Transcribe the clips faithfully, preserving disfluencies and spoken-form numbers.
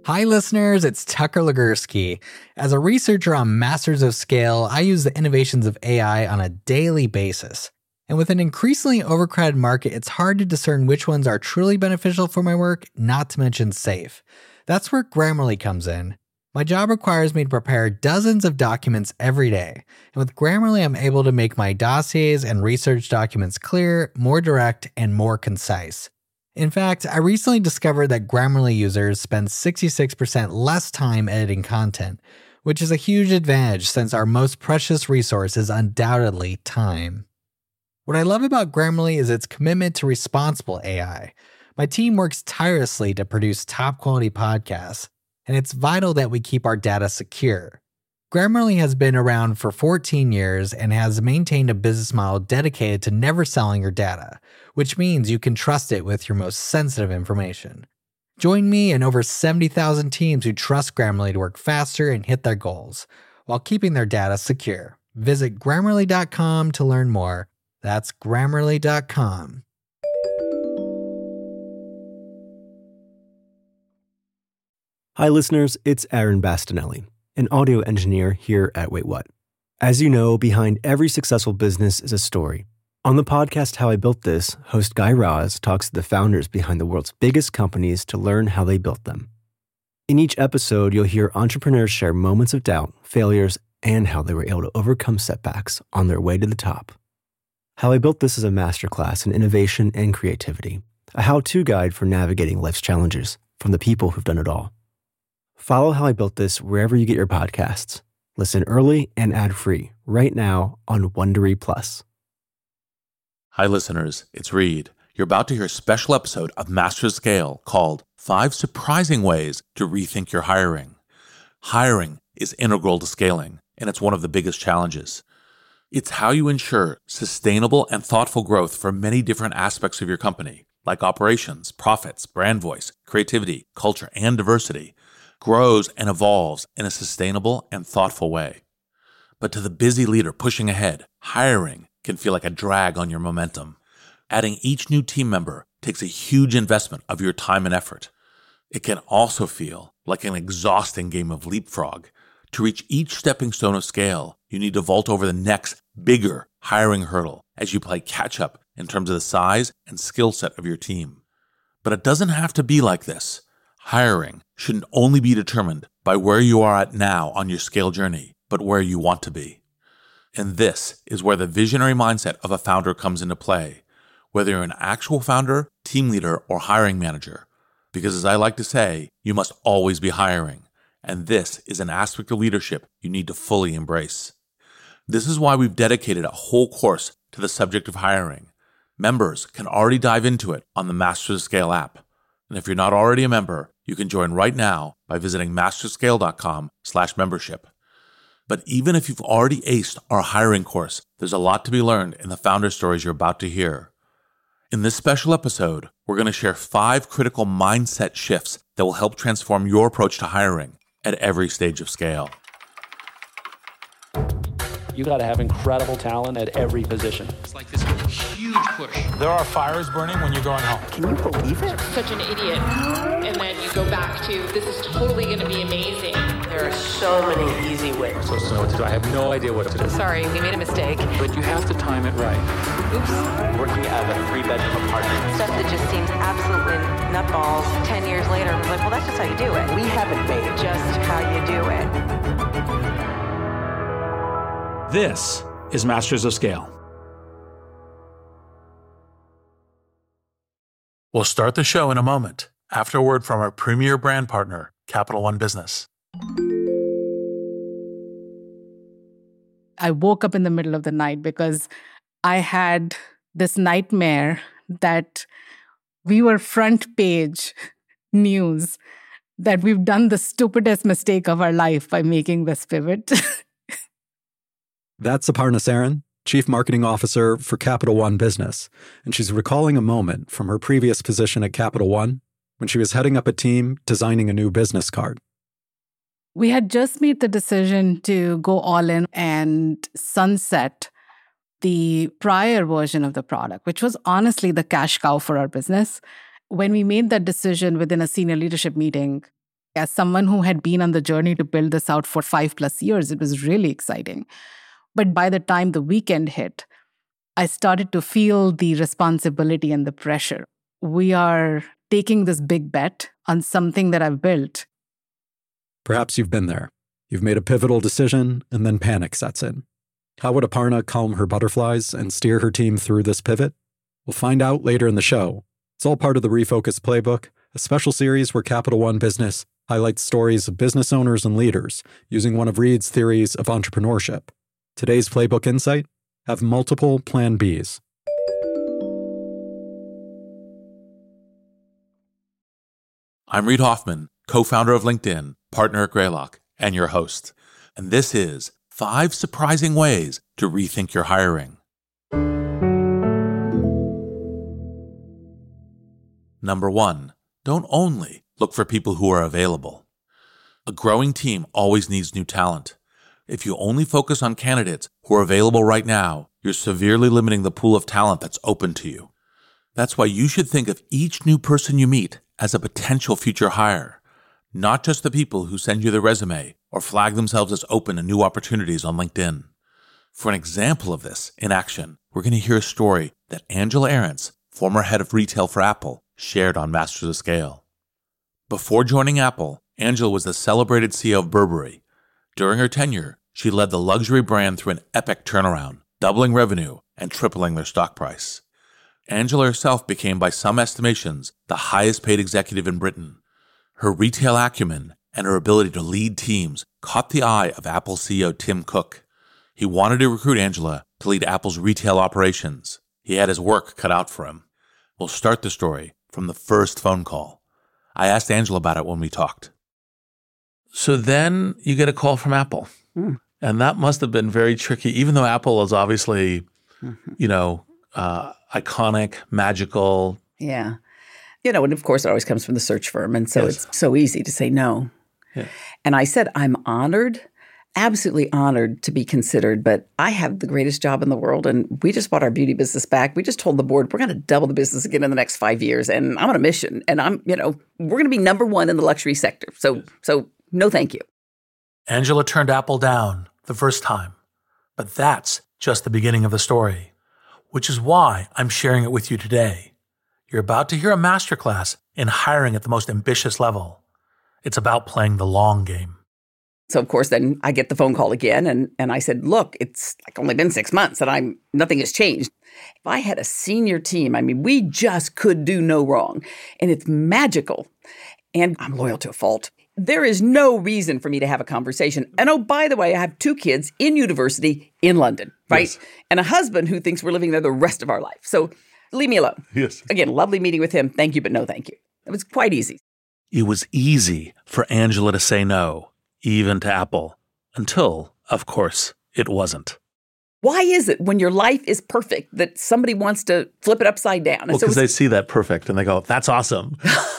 Hi listeners, it's Tucker Legursky. As a researcher on Masters of Scale, I use the innovations of A I on a daily basis. And with an increasingly overcrowded market, it's hard to discern which ones are truly beneficial for my work, not to mention safe. That's where Grammarly comes in. My job requires me to prepare dozens of documents every day. And with Grammarly, I'm able to make my dossiers and research documents clear, more direct, and more concise. In fact, I recently discovered that Grammarly users spend sixty-six percent less time editing content, which is a huge advantage since our most precious resource is undoubtedly time. What I love about Grammarly is its commitment to responsible A I. My team works tirelessly to produce top-quality podcasts, and it's vital that we keep our data secure. Grammarly has been around for fourteen years and has maintained a business model dedicated to never selling your data, which means you can trust it with your most sensitive information. Join me and over seventy thousand teams who trust Grammarly to work faster and hit their goals, while keeping their data secure. Visit Grammarly dot com to learn more. That's Grammarly dot com. Hi listeners, it's Aaron Bastinelli, an audio engineer here at Wait What. As you know, behind every successful business is a story. On the podcast How I Built This, host Guy Raz talks to the founders behind the world's biggest companies to learn how they built them. In each episode, you'll hear entrepreneurs share moments of doubt, failures, and how they were able to overcome setbacks on their way to the top. How I Built This is a masterclass in innovation and creativity, a how-to guide for navigating life's challenges from the people who've done it all. Follow How I Built This wherever you get your podcasts. Listen early and ad-free right now on Wondery Plus. Hi listeners, it's Reed. You're about to hear a special episode of Masters of Scale called Five Surprising Ways to Rethink Your Hiring. Hiring is integral to scaling, and it's one of the biggest challenges. It's how you ensure sustainable and thoughtful growth for many different aspects of your company, like operations, profits, brand voice, creativity, culture, and diversity, grows and evolves in a sustainable and thoughtful way. But to the busy leader pushing ahead, hiring can feel like a drag on your momentum. Adding each new team member takes a huge investment of your time and effort. It can also feel like an exhausting game of leapfrog. To reach each stepping stone of scale, you need to vault over the next, bigger hiring hurdle as you play catch-up in terms of the size and skill set of your team. But it doesn't have to be like this. Hiring shouldn't only be determined by where you are at now on your scale journey, but where you want to be. And this is where the visionary mindset of a founder comes into play, whether you're an actual founder, team leader, or hiring manager. Because as I like to say, you must always be hiring. And this is an aspect of leadership you need to fully embrace. This is why we've dedicated a whole course to the subject of hiring. Members can already dive into it on the Masters of Scale app. And if you're not already a member, you can join right now by visiting masterscale.com slash membership. But even if you've already aced our hiring course, there's a lot to be learned in the founder stories you're about to hear. In this special episode, we're going to share five critical mindset shifts that will help transform your approach to hiring at every stage of scale. You got to have incredible talent at every position. It's like this huge push. There are fires burning when you're going home. Can you believe it? Such an idiot. And then you go back to, this is totally going to be amazing. There are so many easy ways. I'm supposed to know what to do. I have no idea what to do. Sorry, we made a mistake. But you have to time it right. Oops. Working out of a three-bedroom apartment. Stuff that just seems absolutely nutballs. Ten years later, I'm like, well, that's just how you do it. We haven't made it. Just how you do it. This is Masters of Scale. We'll start the show in a moment after a word from our premier brand partner, Capital One Business. I woke up in the middle of the night because I had this nightmare that we were front page news, that we've done the stupidest mistake of our life by making this pivot. That's Aparna Saran, Chief Marketing Officer for Capital One Business, and she's recalling a moment from her previous position at Capital One when she was heading up a team designing a new business card. We had just made the decision to go all in and sunset the prior version of the product, which was honestly the cash cow for our business. When we made that decision within a senior leadership meeting, As someone who had been on the journey to build this out for five plus years, it was really exciting. But by the time the weekend hit, I started to feel the responsibility and the pressure. We are taking this big bet on something that I've built. Perhaps you've been there. You've made a pivotal decision, and then panic sets in. How would Aparna calm her butterflies and steer her team through this pivot? We'll find out later in the show. It's all part of the Refocus Playbook, a special series where Capital One Business highlights stories of business owners and leaders using one of Reed's theories of entrepreneurship. Today's Playbook Insight: have multiple Plan Bs. I'm Reed Hoffman, co-founder of LinkedIn, partner at Greylock, and your host. And this is Five Surprising Ways to Rethink Your Hiring. Number one, don't only look for people who are available. A growing team always needs new talent. If you only focus on candidates who are available right now, you're severely limiting the pool of talent that's open to you. That's why you should think of each new person you meet as a potential future hire, not just the people who send you the resume or flag themselves as open to new opportunities on LinkedIn. For an example of this in action, we're going to hear a story that Angela Ahrens, former head of retail for Apple, shared on Masters of Scale. Before joining Apple, Angela was the celebrated C E O of Burberry. During her tenure, she led the luxury brand through an epic turnaround, doubling revenue and tripling their stock price. Angela herself became, by some estimations, the highest paid executive in Britain. Her retail acumen and her ability to lead teams caught the eye of Apple C E O Tim Cook. He wanted to recruit Angela to lead Apple's retail operations. He had his work cut out for him. We'll start the story from the first phone call. I asked Angela about it when we talked. So then you get a call from Apple. Mm. And that must have been very tricky, even though Apple is obviously, mm-hmm. you know, uh, iconic, magical. Yeah. You know, and of course it always comes from the search firm. And so yes. It's so easy to say no. Yeah. And I said, I'm honored, absolutely honored to be considered, but I have the greatest job in the world. And we just bought our beauty business back. We just told the board, we're going to double the business again in the next five years. And I'm on a mission. And I'm, you know, we're going to be number one in the luxury sector. So, yes. so no, thank you. Angela turned Apple down the first time, but that's just the beginning of the story, which is why I'm sharing it with you today. You're about to hear a masterclass in hiring at the most ambitious level. It's about playing the long game. So, of course, then I get the phone call again, and, and I said, look, it's like only been six months, and I'm nothing has changed. If I had a senior team, I mean, we just could do no wrong, and it's magical, and I'm loyal to a fault. There is no reason for me to have a conversation. And oh, by the way, I have two kids in university in London, right? Yes. And a husband who thinks we're living there the rest of our life. So leave me alone. Yes. Again, lovely meeting with him. Thank you, but no thank you. It was quite easy. It was easy for Angela to say no, even to Apple, until, of course, it wasn't. Why is it when your life is perfect that somebody wants to flip it upside down? Well, because so they see that perfect and they go, that's awesome.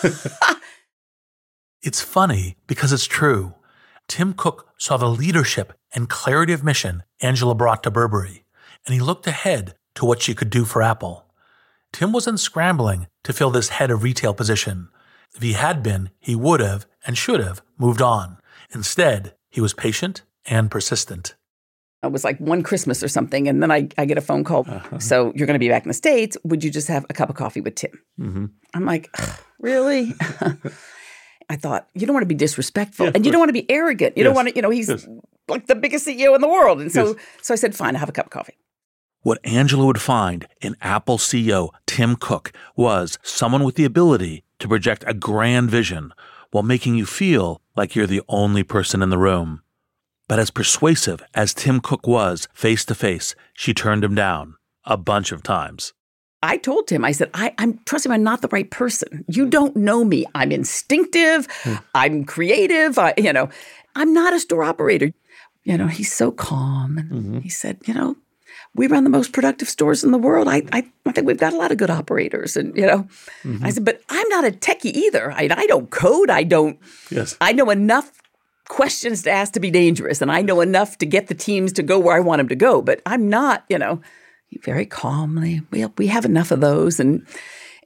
It's funny because it's true. Tim Cook saw the leadership and clarity of mission Angela brought to Burberry, and he looked ahead to what she could do for Apple. Tim wasn't scrambling to fill this head of retail position. If he had been, he would have and should have moved on. Instead, he was patient and persistent. It was like one Christmas or something, and then I, I get a phone call. Uh-huh. So you're going to be back in the States. Would you just have a cup of coffee with Tim? Mm-hmm. I'm like, really? I thought, you don't want to be disrespectful, yeah, and you don't want to be arrogant. You yes. don't want to, you know, he's yes. like the biggest C E O in the world. And so, yes. so I said, fine, I'll have a cup of coffee. What Angela would find in Apple C E O Tim Cook was someone with the ability to project a grand vision while making you feel like you're the only person in the room. But as persuasive as Tim Cook was face-to-face, she turned him down a bunch of times. I told Tim, I said, I, I'm trust me, I'm not the right person. You don't know me. I'm instinctive. Mm. I'm creative. I, you know, I'm not a store operator. You know, he's so calm. And mm-hmm. he said, you know, we run the most productive stores in the world. I, I, I think we've got a lot of good operators. And, you know, mm-hmm. I said, but I'm not a techie either. I, I don't code. I don't, yes. I know enough questions to ask to be dangerous. And I know enough to get the teams to go where I want them to go. But I'm not, you know, very calmly, we we have enough of those. And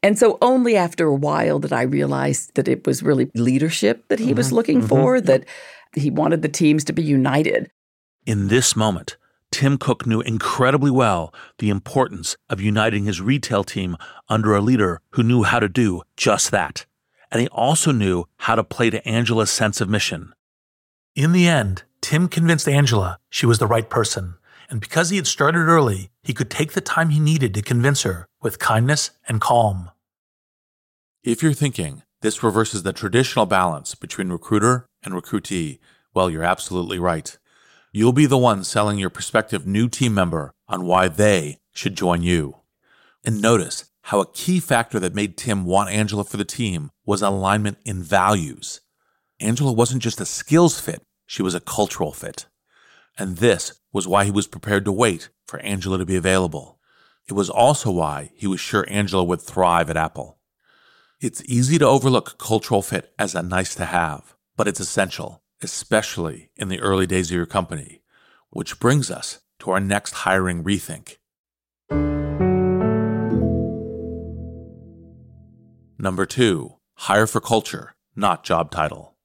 And so only after a while did I realize that it was really leadership that he mm-hmm. was looking mm-hmm. for, that he wanted the teams to be united. In this moment, Tim Cook knew incredibly well the importance of uniting his retail team under a leader who knew how to do just that. And he also knew how to play to Angela's sense of mission. In the end, Tim convinced Angela she was the right person. And because he had started early, he could take the time he needed to convince her with kindness and calm. If you're thinking this reverses the traditional balance between recruiter and recruitee, well, you're absolutely right. You'll be the one selling your prospective new team member on why they should join you. And notice how a key factor that made Tim want Angela for the team was alignment in values. Angela wasn't just a skills fit, she was a cultural fit. And this was why he was prepared to wait for Angela to be available. It was also why he was sure Angela would thrive at Apple. It's easy to overlook cultural fit as a nice to have, but it's essential, especially in the early days of your company, which brings us to our next hiring rethink. Number two, hire for culture, not job title.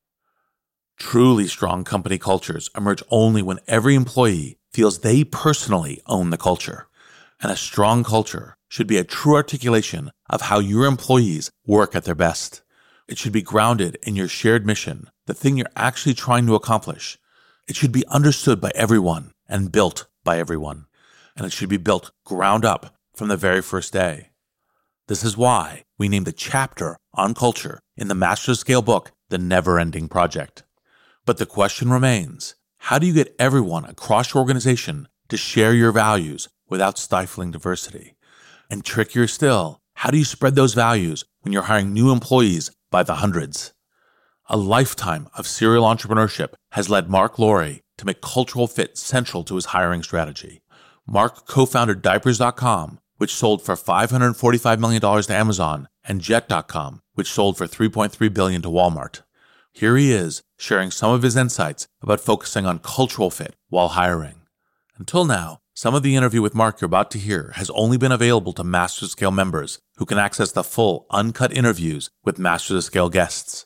Truly strong company cultures emerge only when every employee feels they personally own the culture. And a strong culture should be a true articulation of how your employees work at their best. It should be grounded in your shared mission, the thing you're actually trying to accomplish. It should be understood by everyone and built by everyone. And it should be built ground up from the very first day. This is why we named a chapter on culture in the Master Scale book, The Never-Ending Project. But the question remains, how do you get everyone across your organization to share your values without stifling diversity? And trickier still, how do you spread those values when you're hiring new employees by the hundreds? A lifetime of serial entrepreneurship has led Mark Laurie to make cultural fit central to his hiring strategy. Mark co-founded Diapers dot com, which sold for five hundred forty-five million dollars to Amazon, and Jet dot com, which sold for three point three billion dollars to Walmart. Here he is, sharing some of his insights about focusing on cultural fit while hiring. Until now, some of the interview with Mark you're about to hear has only been available to Master Scale members who can access the full, uncut interviews with Master Scale guests.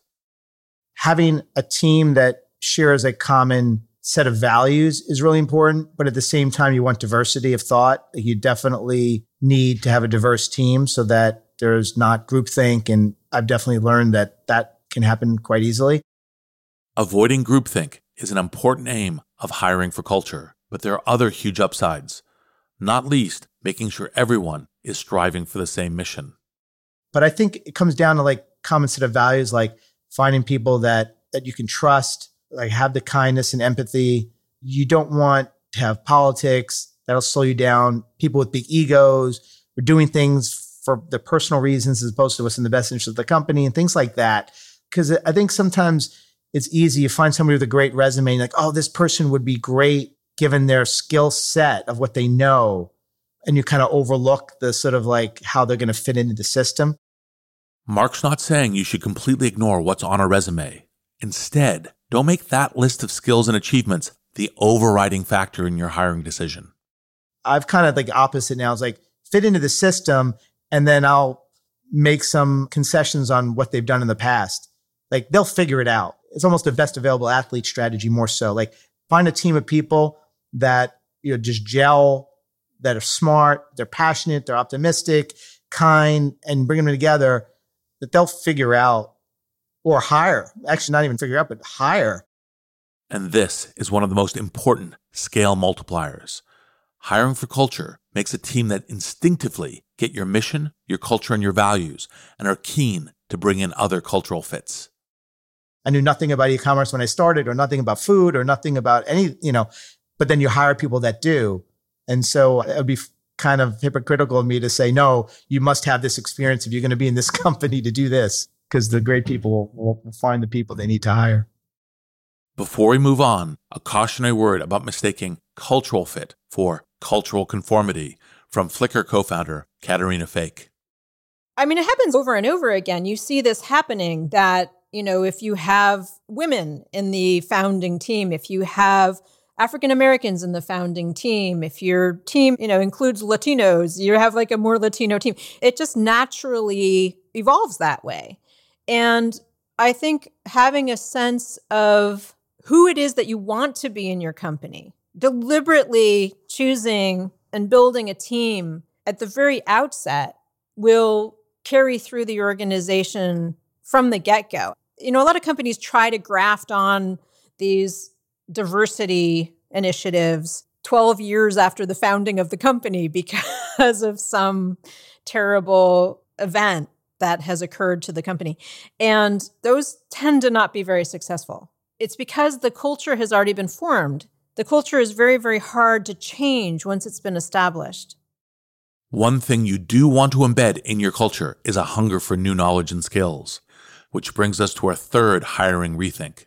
Having a team that shares a common set of values is really important, but at the same time, you want diversity of thought. You definitely need to have a diverse team so that there's not groupthink, and I've definitely learned that that can happen quite easily. Avoiding groupthink is an important aim of hiring for culture, but there are other huge upsides, not least making sure everyone is striving for the same mission. But I think it comes down to like common set of values, like finding people that, that you can trust, like have the kindness and empathy. You don't want to have politics that'll slow you down, people with big egos, or doing things for their personal reasons as opposed to what's in the best interest of the company and things like that. Because I think sometimes it's easy. You find somebody with a great resume and like, oh, this person would be great given their skill set of what they know. And you kind of overlook the sort of like how they're going to fit into the system. Mark's not saying you should completely ignore what's on a resume. Instead, don't make that list of skills and achievements the overriding factor in your hiring decision. I've kind of like opposite now. It's like fit into the system and then I'll make some concessions on what they've done in the past. Like they'll figure it out. It's almost a best available athlete strategy more so. Like find a team of people that, you know, just gel, that are smart, they're passionate, they're optimistic, kind, and bring them together that they'll figure out or hire. Actually, not even figure out, but hire. And this is one of the most important scale multipliers. Hiring for culture makes a team that instinctively get your mission, your culture, and your values, and are keen to bring in other cultural fits. I knew nothing about e-commerce when I started, or nothing about food, or nothing about any, you know, but then you hire people that do. And so it would be kind of hypocritical of me to say, no, you must have this experience if you're going to be in this company to do this, because the great people will, will find the people they need to hire. Before we move on, a cautionary word about mistaking cultural fit for cultural conformity from Flickr co-founder Katerina Fake. I mean, it happens over and over again. You see this happening that, you know, if you have women in the founding team, if you have African Americans in the founding team, if your team, you know, includes Latinos, you have like a more Latino team. It just naturally evolves that way. And I think having a sense of who it is that you want to be in your company, deliberately choosing and building a team at the very outset will carry through the organization from the get-go. You know, a lot of companies try to graft on these diversity initiatives twelve years after the founding of the company because of some terrible event that has occurred to the company. And those tend to not be very successful. It's because the culture has already been formed. The culture is very, very hard to change once it's been established. One thing you do want to embed in your culture is a hunger for new knowledge and skills, which brings us to our third hiring rethink.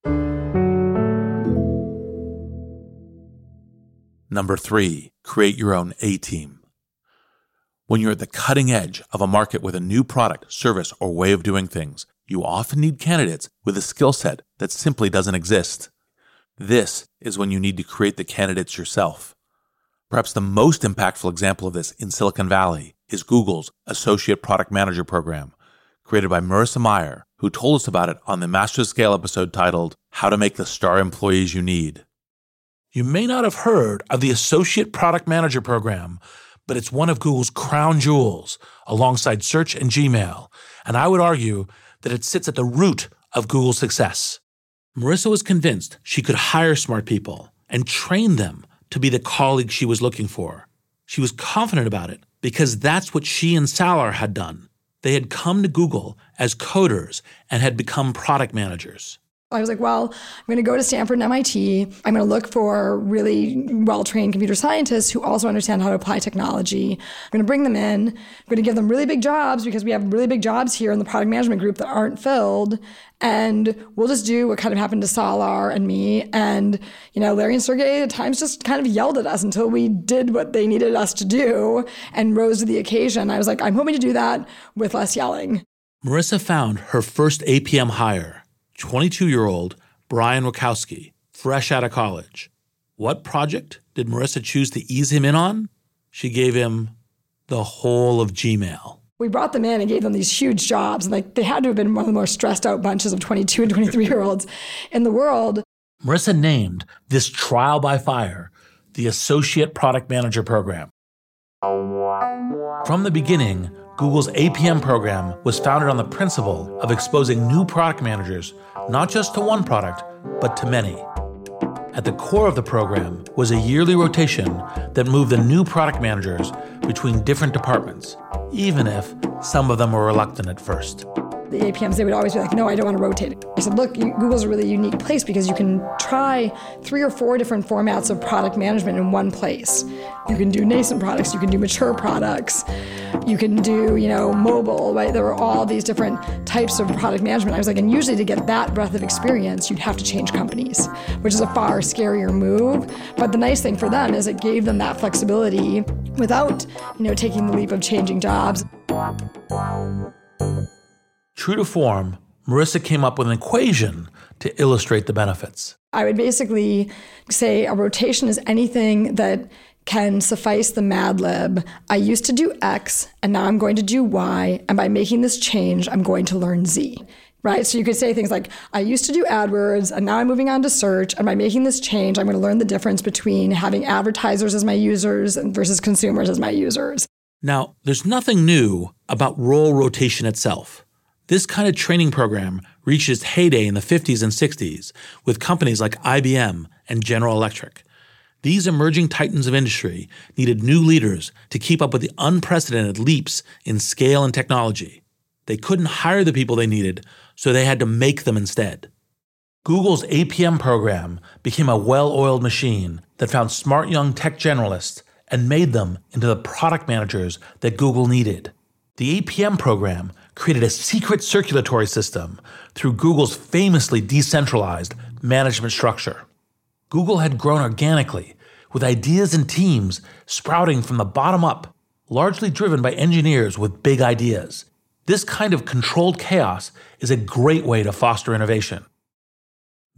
Number three, create your own A-team. When you're at the cutting edge of a market with a new product, service, or way of doing things, you often need candidates with a skill set that simply doesn't exist. This is when you need to create the candidates yourself. Perhaps the most impactful example of this in Silicon Valley is Google's Associate Product Manager program, created by Marissa Mayer, who told us about it on the Master Scale episode titled, How to Make the Star Employees You Need. You may not have heard of the Associate Product Manager program, but it's one of Google's crown jewels alongside Search and Gmail, and I would argue that it sits at the root of Google's success. Marissa was convinced she could hire smart people and train them to be the colleague she was looking for. She was confident about it because that's what she and Salar had done. They had come to Google as coders and had become product managers. I was like, well, I'm going to go to Stanford and M I T. I'm going to look for really well-trained computer scientists who also understand how to apply technology. I'm going to bring them in. I'm going to give them really big jobs because we have really big jobs here in the product management group that aren't filled. And we'll just do what kind of happened to Salar and me. And, you know, Larry and Sergey at times just kind of yelled at us until we did what they needed us to do and rose to the occasion. I was like, I'm hoping to do that with less yelling. Marissa found her first A P M hire, twenty-two-year-old Brian Wachowski, fresh out of college. What project did Marissa choose to ease him in on? She gave him the whole of Gmail. We brought them in and gave them these huge jobs. And like they had to have been one of the more stressed out bunches of twenty-two and twenty-three-year-olds in the world. Marissa named this trial by fire the Associate Product Manager program. From the beginning, Google's A P M program was founded on the principle of exposing new product managers not just to one product, but to many. At the core of the program was a yearly rotation that moved the new product managers between different departments, even if some of them were reluctant at first. The A P Ms, they would always be like, no, I don't want to rotate. I said, look, you, Google's a really unique place because you can try three or four different formats of product management in one place. You can do nascent products, you can do mature products, you can do, you know, mobile, right? There were all these different types of product management. I was like, and usually to get that breadth of experience, you'd have to change companies, which is a far scarier move. But the nice thing for them is it gave them that flexibility without, you know, taking the leap of changing jobs. True to form, Marissa came up with an equation to illustrate the benefits. I would basically say a rotation is anything that can suffice the Mad Lib. I used to do X, and now I'm going to do Y, and by making this change, I'm going to learn Z. Right? So you could say things like, I used to do AdWords, and now I'm moving on to search, and by making this change, I'm going to learn the difference between having advertisers as my users versus consumers as my users. Now, there's nothing new about role rotation itself. This kind of training program reached its heyday in the fifties and sixties with companies like I B M and General Electric. These emerging titans of industry needed new leaders to keep up with the unprecedented leaps in scale and technology. They couldn't hire the people they needed, so they had to make them instead. Google's A P M program became a well-oiled machine that found smart young tech generalists and made them into the product managers that Google needed. The A P M program created a secret circulatory system through Google's famously decentralized management structure. Google had grown organically, with ideas and teams sprouting from the bottom up, largely driven by engineers with big ideas. This kind of controlled chaos is a great way to foster innovation.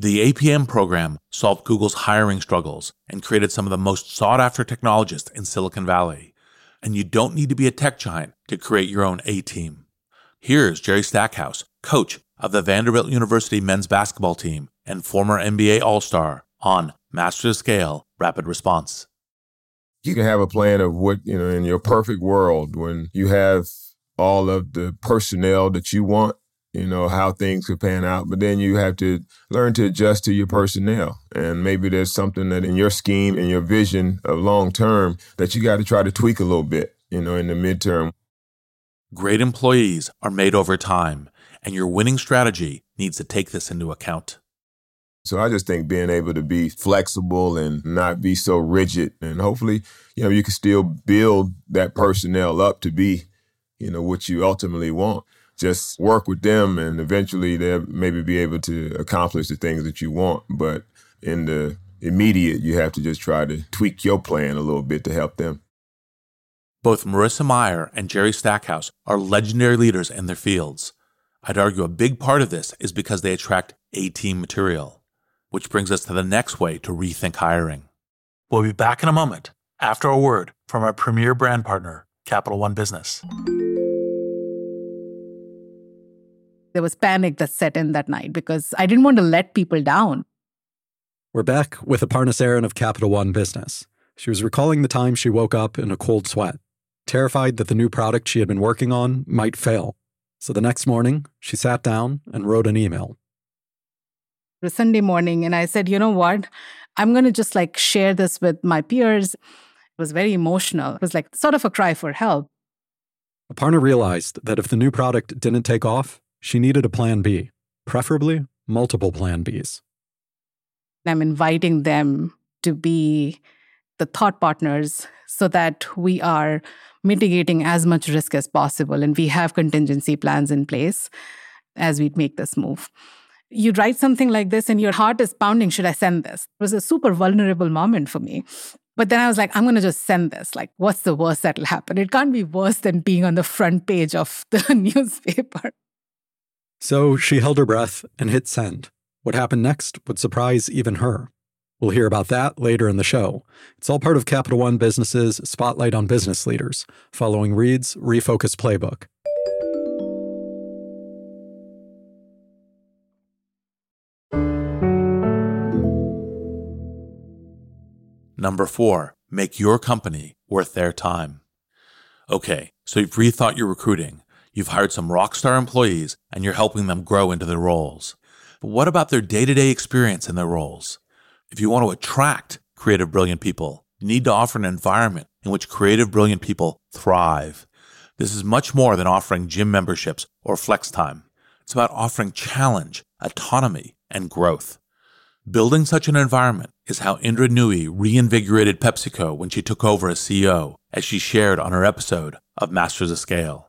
The A P M program solved Google's hiring struggles and created some of the most sought-after technologists in Silicon Valley. And you don't need to be a tech giant to create your own A-team. Here's Jerry Stackhouse, coach of the Vanderbilt University men's basketball team and former N B A All-Star, on Master of Scale Rapid Response. You can have a plan of what, you know, in your perfect world, when you have all of the personnel that you want, you know, how things could pan out. But then you have to learn to adjust to your personnel. And maybe there's something that in your scheme and your vision of long term that you got to try to tweak a little bit, you know, in the midterm. Great employees are made over time, and your winning strategy needs to take this into account. So I just think being able to be flexible and not be so rigid, and hopefully, you know, you can still build that personnel up to be, you know, what you ultimately want. Just work with them, and eventually they'll maybe be able to accomplish the things that you want. But in the immediate, you have to just try to tweak your plan a little bit to help them. Both Marissa Mayer and Jerry Stackhouse are legendary leaders in their fields. I'd argue a big part of this is because they attract A-team material. Which brings us to the next way to rethink hiring. We'll be back in a moment after a word from our premier brand partner, Capital One Business. There was panic that set in that night because I didn't want to let people down. We're back with Aparna Saran of Capital One Business. She was recalling the time she woke up in a cold sweat, terrified that the new product she had been working on might fail. So the next morning, she sat down and wrote an email. It was Sunday morning, and I said, you know what? I'm going to just like share this with my peers. It was very emotional. It was like sort of a cry for help. Aparna realized that if the new product didn't take off, she needed a plan B, preferably multiple plan Bs. I'm inviting them to be the thought partners so that we are mitigating as much risk as possible, and we have contingency plans in place as we make this move. You write something like this and your heart is pounding, should I send this? It was a super vulnerable moment for me. But then I was like, I'm going to just send this. Like, what's the worst that'll happen? It can't be worse than being on the front page of the newspaper. So she held her breath and hit send. What happened next would surprise even her. We'll hear about that later in the show. It's all part of Capital One Business's Spotlight on Business Leaders, following Reed's Refocus Playbook. Number four, make your company worth their time. Okay, so you've rethought your recruiting. You've hired some rockstar employees, and you're helping them grow into their roles. But what about their day-to-day experience in their roles? If you want to attract creative, brilliant people, you need to offer an environment in which creative, brilliant people thrive. This is much more than offering gym memberships or flex time. It's about offering challenge, autonomy, and growth. Building such an environment is how Indra Nooyi reinvigorated PepsiCo when she took over as C E O, as she shared on her episode of Masters of Scale.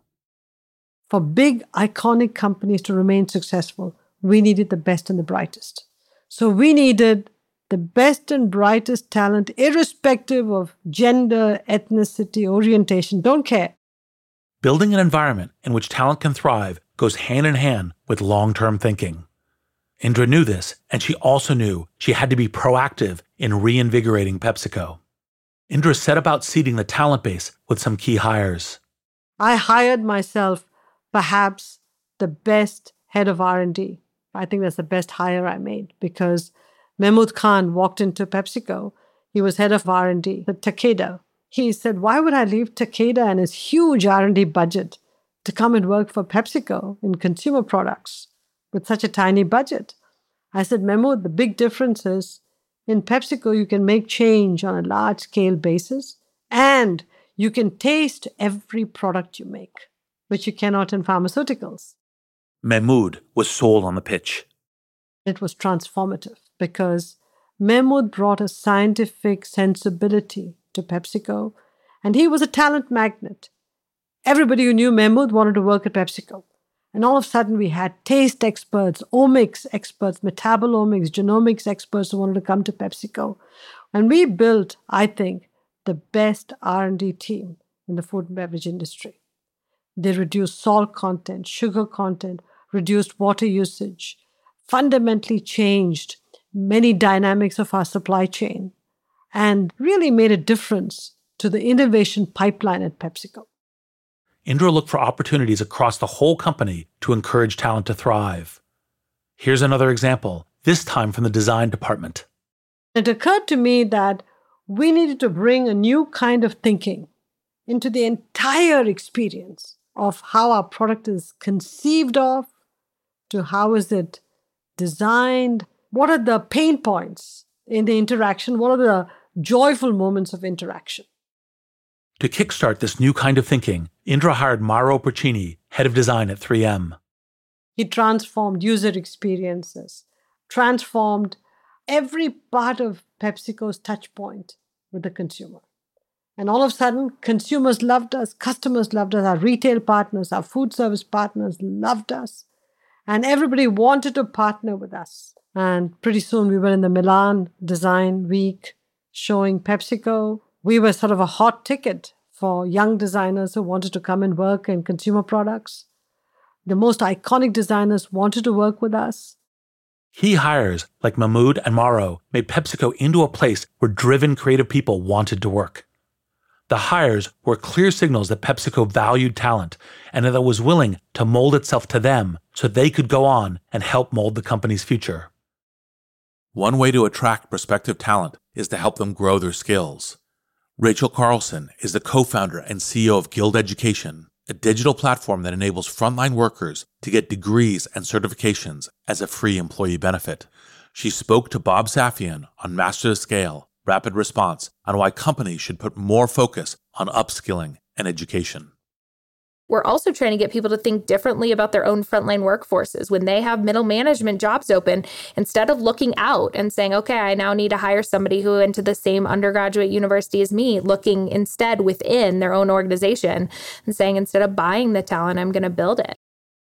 For big, iconic companies to remain successful, we needed the best and the brightest. So we needed the best and brightest talent, irrespective of gender, ethnicity, orientation, don't care. Building an environment in which talent can thrive goes hand in hand with long-term thinking. Indra knew this, and she also knew she had to be proactive in reinvigorating PepsiCo. Indra set about seeding the talent base with some key hires. I hired myself perhaps the best head of R and D. I think that's the best hire I made because Mahmood Khan walked into PepsiCo. He was head of R and D at Takeda. He said, why would I leave Takeda and his huge R and D budget to come and work for PepsiCo in consumer products with such a tiny budget? I said, Mahmood, the big difference is in PepsiCo, you can make change on a large scale basis and you can taste every product you make, which you cannot in pharmaceuticals. Mahmood was sold on the pitch. It was transformative because Mahmood brought a scientific sensibility to PepsiCo, and he was a talent magnet. Everybody who knew Mahmood wanted to work at PepsiCo. And all of a sudden, we had taste experts, omics experts, metabolomics, genomics experts who wanted to come to PepsiCo. And we built, I think, the best R and D team in the food and beverage industry. They reduced salt content, sugar content, reduced water usage, fundamentally changed many dynamics of our supply chain and really made a difference to the innovation pipeline at PepsiCo. Indra looked for opportunities across the whole company to encourage talent to thrive. Here's another example, this time from the design department. It occurred to me that we needed to bring a new kind of thinking into the entire experience of how our product is conceived of, to how is it designed, what are the pain points in the interaction, what are the joyful moments of interaction. To kickstart this new kind of thinking, Indra hired Mauro Porcini, head of design at three M. He transformed user experiences, transformed every part of PepsiCo's touch point with the consumer. And all of a sudden, consumers loved us, customers loved us, our retail partners, our food service partners loved us. And everybody wanted to partner with us. And pretty soon we were in the Milan Design Week showing PepsiCo. We were sort of a hot ticket for young designers who wanted to come and work in consumer products. The most iconic designers wanted to work with us. Key hires like Mahmoud and Mauro made PepsiCo into a place where driven creative people wanted to work. The hires were clear signals that PepsiCo valued talent and that it was willing to mold itself to them so they could go on and help mold the company's future. One way to attract prospective talent is to help them grow their skills. Rachel Carlson is the co-founder and C E O of Guild Education, a digital platform that enables frontline workers to get degrees and certifications as a free employee benefit. She spoke to Bob Safian on Master of Scale, Rapid Response, on why companies should put more focus on upskilling and education. We're also trying to get people to think differently about their own frontline workforces. When they have middle management jobs open, instead of looking out and saying, okay, I now need to hire somebody who went to the same undergraduate university as me, looking instead within their own organization and saying, instead of buying the talent, I'm going to build it.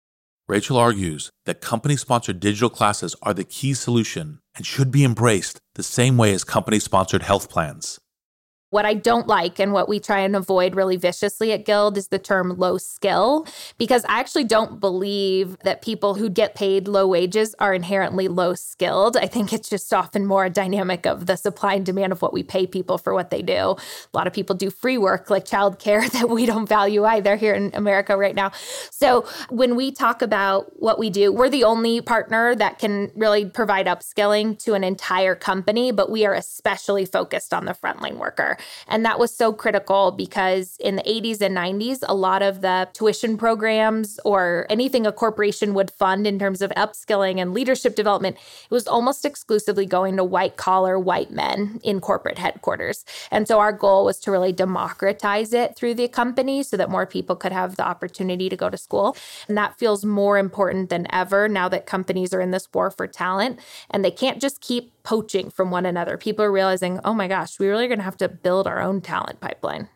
Rachel argues that company-sponsored digital classes are the key solution and should be embraced the same way as company-sponsored health plans. What I don't like and what we try and avoid really viciously at Guild is the term low skill, because I actually don't believe that people who get paid low wages are inherently low skilled. I think it's just often more a dynamic of the supply and demand of what we pay people for what they do. A lot of people do free work like childcare that we don't value either here in America right now. So when we talk about what we do, we're the only partner that can really provide upskilling to an entire company, but we are especially focused on the frontline worker. And that was so critical because in the eighties and nineties, a lot of the tuition programs or anything a corporation would fund in terms of upskilling and leadership development, it was almost exclusively going to white collar white men in corporate headquarters. And so our goal was to really democratize it through the company so that more people could have the opportunity to go to school. And that feels more important than ever now that companies are in this war for talent and they can't just keep poaching from one another. People are realizing, oh my gosh, we really are going to have to build our own talent pipeline.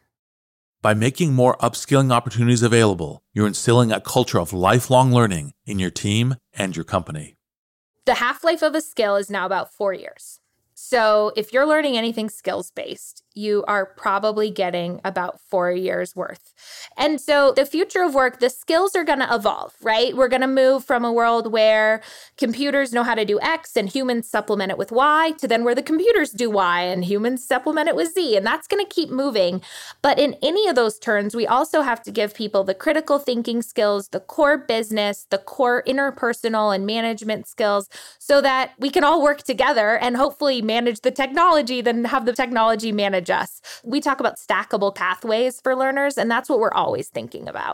By making more upskilling opportunities available, you're instilling a culture of lifelong learning in your team and your company. The half-life of a skill is now about four years. So if you're learning anything skills-based, you are probably getting about four years worth. And so the future of work, the skills are going to evolve, right? We're going to move from a world where computers know how to do X and humans supplement it with Y to then where the computers do Y and humans supplement it with Z. And that's going to keep moving. But in any of those turns, we also have to give people the critical thinking skills, the core business, the core interpersonal and management skills so that we can all work together and hopefully manage the technology, then have the technology manage us. We talk about stackable pathways for learners, and that's what we're always thinking about.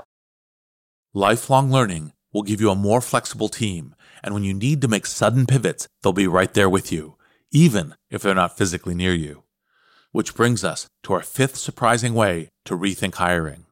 Lifelong learning will give you a more flexible team, and when you need to make sudden pivots, they'll be right there with you, even if they're not physically near you. Which brings us to our fifth surprising way to rethink hiring.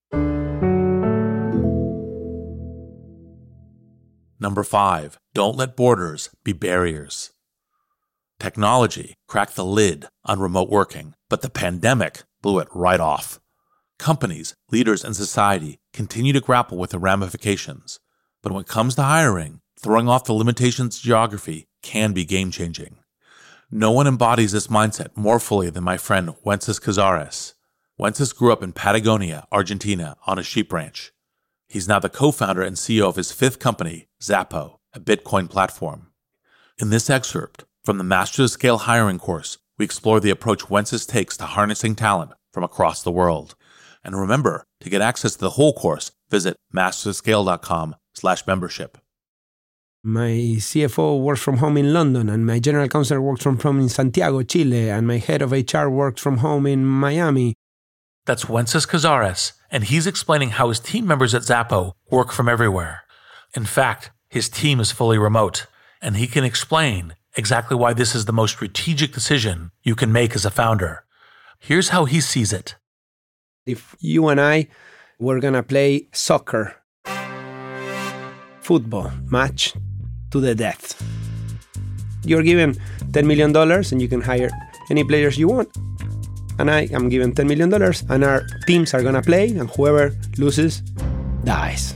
Number five, don't let borders be barriers. Technology cracked the lid on remote working, but the pandemic blew it right off. Companies, leaders, and society continue to grapple with the ramifications. But when it comes to hiring, throwing off the limitations of geography can be game-changing. No one embodies this mindset more fully than my friend Wences Cazares. Wences grew up in Patagonia, Argentina, on a sheep ranch. He's now the co-founder and C E O of his fifth company, Zappo, a Bitcoin platform. In this excerpt, From the Master of Scale hiring course, we explore the approach Wences takes to harnessing talent from across the world. And remember, to get access to the whole course, visit masterscale.com slash membership. My C F O works from home in London, and my general counsel works from home in Santiago, Chile, and my head of H R works from home in Miami. That's Wences Cazares, and he's explaining how his team members at Zappos work from everywhere. In fact, his team is fully remote, and he can explain exactly why this is the most strategic decision you can make as a founder. Here's how he sees it. If you and I were going to play soccer, football match to the death, you're given ten million dollars and you can hire any players you want. And I am given ten million dollars and our teams are going to play, and whoever loses dies.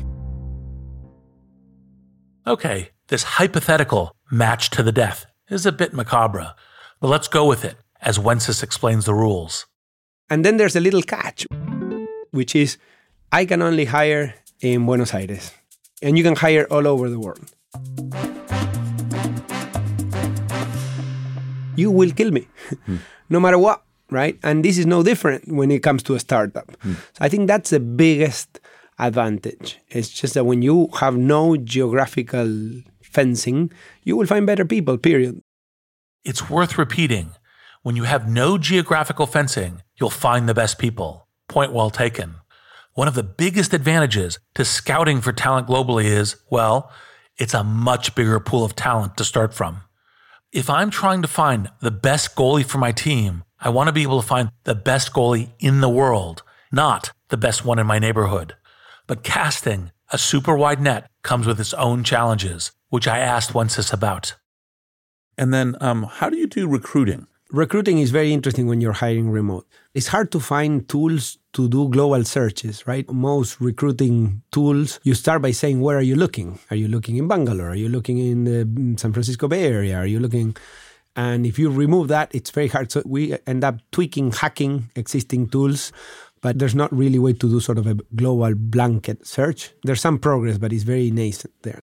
Okay, this hypothetical match to the death is a bit macabre, but let's go with it as Wences explains the rules. And then there's a little catch, which is I can only hire in Buenos Aires, and you can hire all over the world. You will kill me, mm. no matter what, right? And this is no different when it comes to a startup. Mm. So I think that's the biggest advantage. It's just that when you have no geographical fencing, you will find better people, period. It's worth repeating. When you have no geographical fencing, you'll find the best people. Point well taken. One of the biggest advantages to scouting for talent globally is, well, it's a much bigger pool of talent to start from. If I'm trying to find the best goalie for my team, I want to be able to find the best goalie in the world, not the best one in my neighborhood. But casting a super wide net comes with its own challenges, which I asked Wences about. And then um, how do you do recruiting? Recruiting is very interesting when you're hiring remote. It's hard to find tools to do global searches, right? Most recruiting tools, you start by saying, where are you looking? Are you looking in Bangalore? Are you looking in the San Francisco Bay Area? Are you looking... And if you remove that, it's very hard. So we end up tweaking, hacking existing tools, but there's not really a way to do sort of a global blanket search. There's some progress, but it's very nascent there.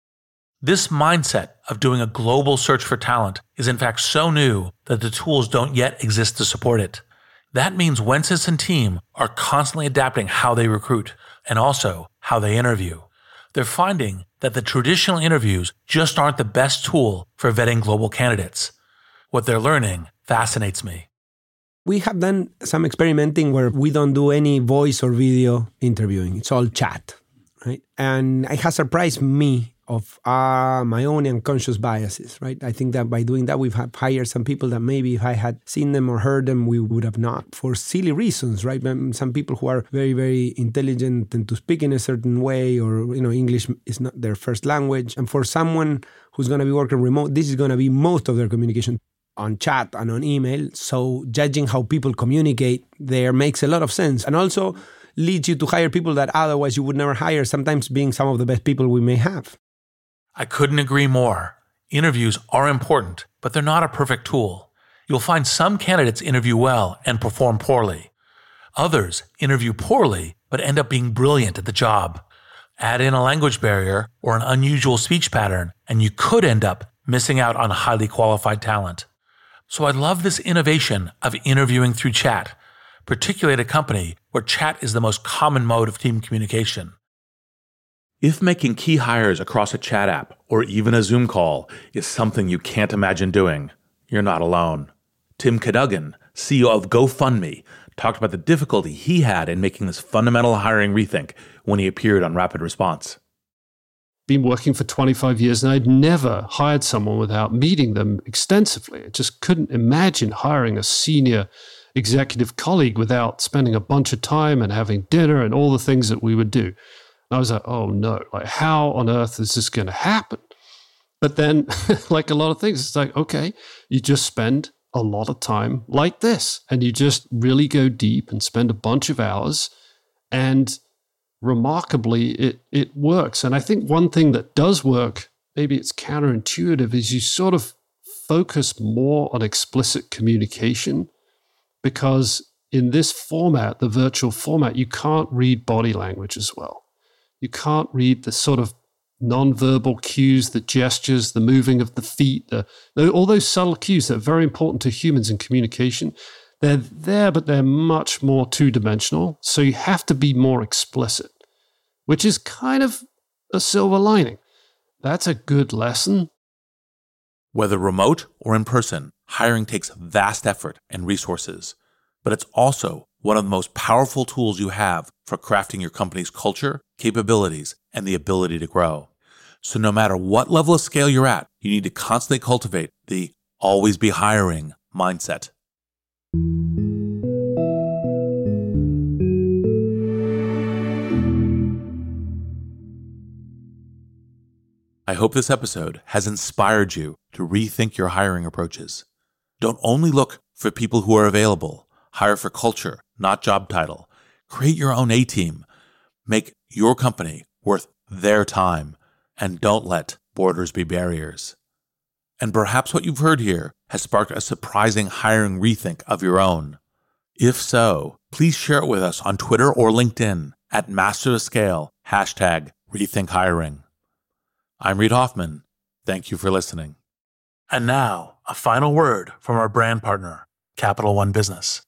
This mindset of doing a global search for talent is in fact so new that the tools don't yet exist to support it. That means Wences and team are constantly adapting how they recruit and also how they interview. They're finding that the traditional interviews just aren't the best tool for vetting global candidates. What they're learning fascinates me. We have done some experimenting where we don't do any voice or video interviewing. It's all chat, right? And it has surprised me of uh, my own unconscious biases, right? I think that by doing that, we've hired some people that maybe if I had seen them or heard them, we would have not, for silly reasons, right? Some people who are very, very intelligent and to speak in a certain way, or, you know, English is not their first language. And for someone who's going to be working remote, this is going to be most of their communication on chat and on email. So judging how people communicate there makes a lot of sense. And also leads you to hire people that otherwise you would never hire, sometimes being some of the best people we may have. I couldn't agree more. Interviews are important, but they're not a perfect tool. You'll find some candidates interview well and perform poorly. Others interview poorly, but end up being brilliant at the job. Add in a language barrier or an unusual speech pattern, and you could end up missing out on highly qualified talent. So I love this innovation of interviewing through chat, particularly at a company where chat is the most common mode of team communication. If making key hires across a chat app or even a Zoom call is something you can't imagine doing, you're not alone. Tim Cadogan, C E O of GoFundMe, talked about the difficulty he had in making this fundamental hiring rethink when he appeared on Rapid Response. Been working for twenty-five years and I'd never hired someone without meeting them extensively. I just couldn't imagine hiring a senior executive colleague without spending a bunch of time and having dinner and all the things that we would do. I was like, oh no, like how on earth is this going to happen? But then, like a lot of things, it's like, okay, you just spend a lot of time like this and you just really go deep and spend a bunch of hours, and remarkably, it, it works. And I think one thing that does work, maybe it's counterintuitive, is you sort of focus more on explicit communication, because in this format, the virtual format, you can't read body language as well. You can't read the sort of nonverbal cues, the gestures, the moving of the feet, the, all those subtle cues that are very important to humans in communication. They're there, but they're much more two-dimensional. So you have to be more explicit, which is kind of a silver lining. That's a good lesson. Whether remote or in person, hiring takes vast effort and resources, but it's also one of the most powerful tools you have for crafting your company's culture, capabilities, and the ability to grow. So no matter what level of scale you're at, you need to constantly cultivate the always be hiring mindset. I hope this episode has inspired you to rethink your hiring approaches. Don't only look for people who are available. Hire for culture, not job title. Create your own A-team. Make your company worth their time. And don't let borders be barriers. And perhaps what you've heard here has sparked a surprising hiring rethink of your own. If so, please share it with us on Twitter or LinkedIn at Master of Scale, hashtag Rethink Hiring. I'm Reid Hoffman. Thank you for listening. And now, a final word from our brand partner, Capital One Business.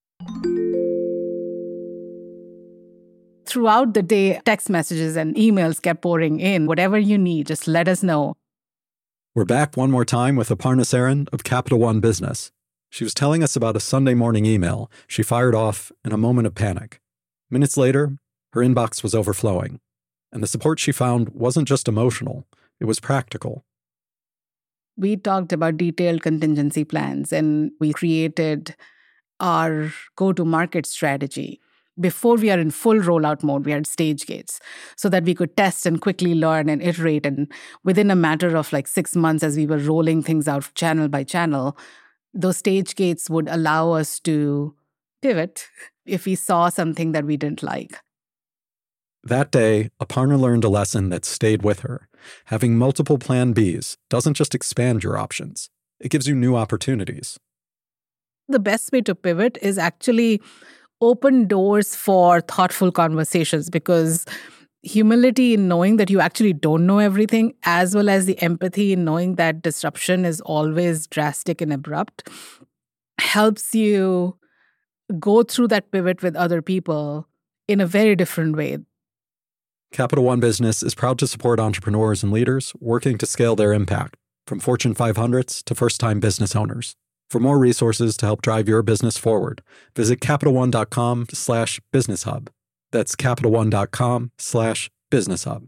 Throughout the day, text messages and emails kept pouring in. Whatever you need, just let us know. We're back one more time with Aparna Saran of Capital One Business. She was telling us about a Sunday morning email she fired off in a moment of panic. Minutes later, her inbox was overflowing. And the support she found wasn't just emotional, it was practical. We talked about detailed contingency plans, and we created our go-to-market strategy. Before we are in full rollout mode, we had stage gates so that we could test and quickly learn and iterate. And within a matter of like six months, as we were rolling things out channel by channel, those stage gates would allow us to pivot if we saw something that we didn't like. That day, Aparna learned a lesson that stayed with her. Having multiple plan Bs doesn't just expand your options. It gives you new opportunities. The best way to pivot is actually open doors for thoughtful conversations, because humility in knowing that you actually don't know everything, as well as the empathy in knowing that disruption is always drastic and abrupt, helps you go through that pivot with other people in a very different way. Capital One Business is proud to support entrepreneurs and leaders working to scale their impact, from Fortune five hundreds to first-time business owners. For more resources to help drive your business forward, visit CapitalOne.com slash Business Hub. That's CapitalOne.com slash Business Hub.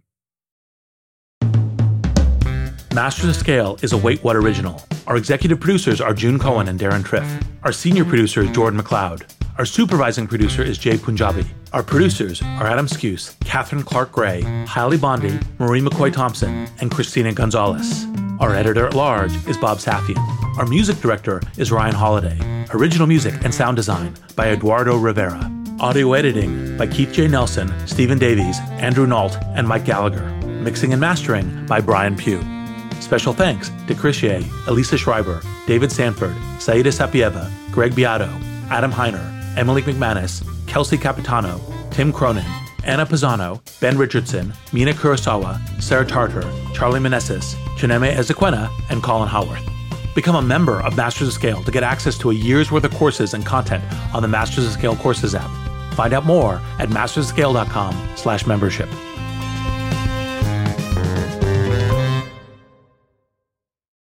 Masters of Scale is a Wait What original. Our executive producers are June Cohen and Darren Triff. Our senior producer is Jordan McLeod. Our supervising producer is Jay Punjabi. Our producers are Adam Skuse, Catherine Clark-Gray, Hailey Bondi, Marie McCoy-Thompson, and Christina Gonzalez. Our editor-at-large is Bob Safian. Our music director is Ryan Holiday. Original music and sound design by Eduardo Rivera. Audio editing by Keith J. Nelson, Stephen Davies, Andrew Nault, and Mike Gallagher. Mixing and mastering by Brian Pugh. Special thanks to Chris Ye, Elisa Schreiber, David Sanford, Saida Sapieva, Greg Beato, Adam Heiner, Emily McManus, Kelsey Capitano, Tim Cronin, Anna Pisano, Ben Richardson, Mina Kurosawa, Sarah Tartar, Charlie Meneses, Chineme Ezequena, and Colin Howarth. Become a member of Masters of Scale to get access to a year's worth of courses and content on the Masters of Scale Courses app. Find out more at mastersofscale.com slash membership.